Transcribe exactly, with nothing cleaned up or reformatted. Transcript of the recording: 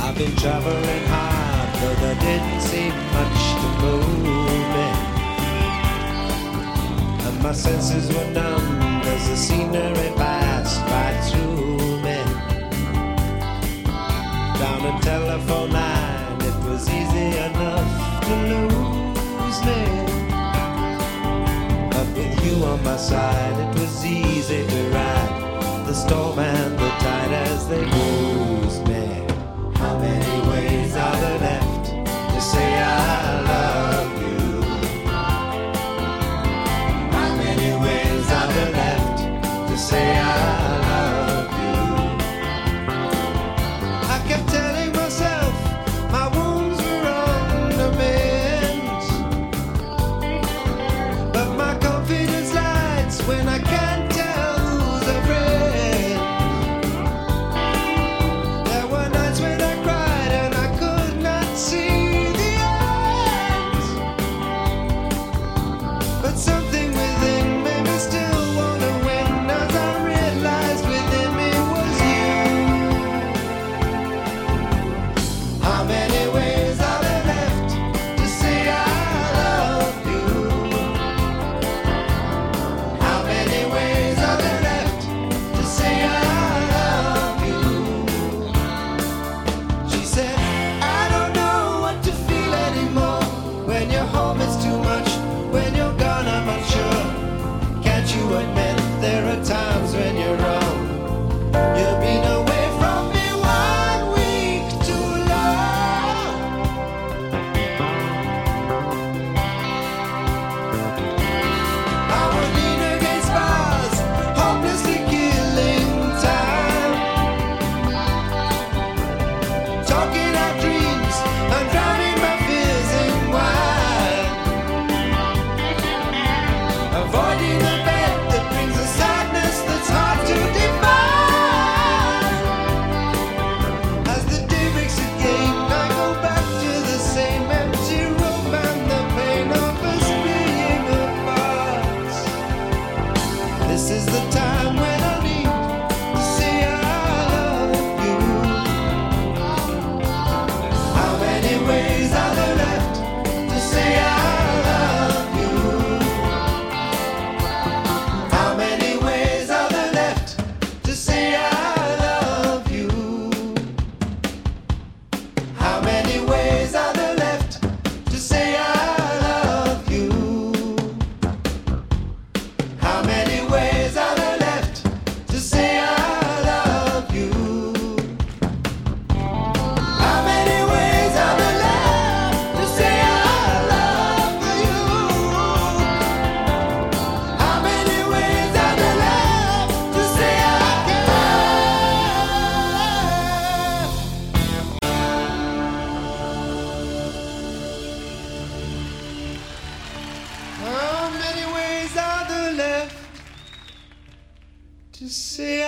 I've been traveling hard, but there didn't seem much to move me. And my senses were numb as the scenery passed right through me. Down a telephone line, it was easy enough to lose me. But with you on my side, it was easy to ride the storm and the tide as they bruised me. How many ways are there left to say I love you? How many ways are there left to say I love you? I kept telling myself my wounds were on the mend, but my confidence lights when I can't tell who's a friend. There were nights when I cried and I could not see the end, but something within made me still want to win as I realized within me was you. How many ways are there left to say I love you? How many ways are there left to say I love you? She said, I don't know what to feel anymore. When you're home it's too much, when you're gone I'm unsure. Can't you admit there are times when you're wrong? You've been away from me one week too long. I was leaning against bars, hopelessly killing time, talking our dreams and drowning my fears in wine, avoiding the bed that brings a sadness that's hard to define. As the day breaks again, I go back to the same empty room and the pain of us being apart. This is the time when I need to say I love you. How many ways are there left to say I love you? How many ways are there left to say I love you? How many ways are there left to say I love you? How many ways are there left to say I love you? How many ways are there left to say I love you? How many ways are there left to say I How many ways are there left to say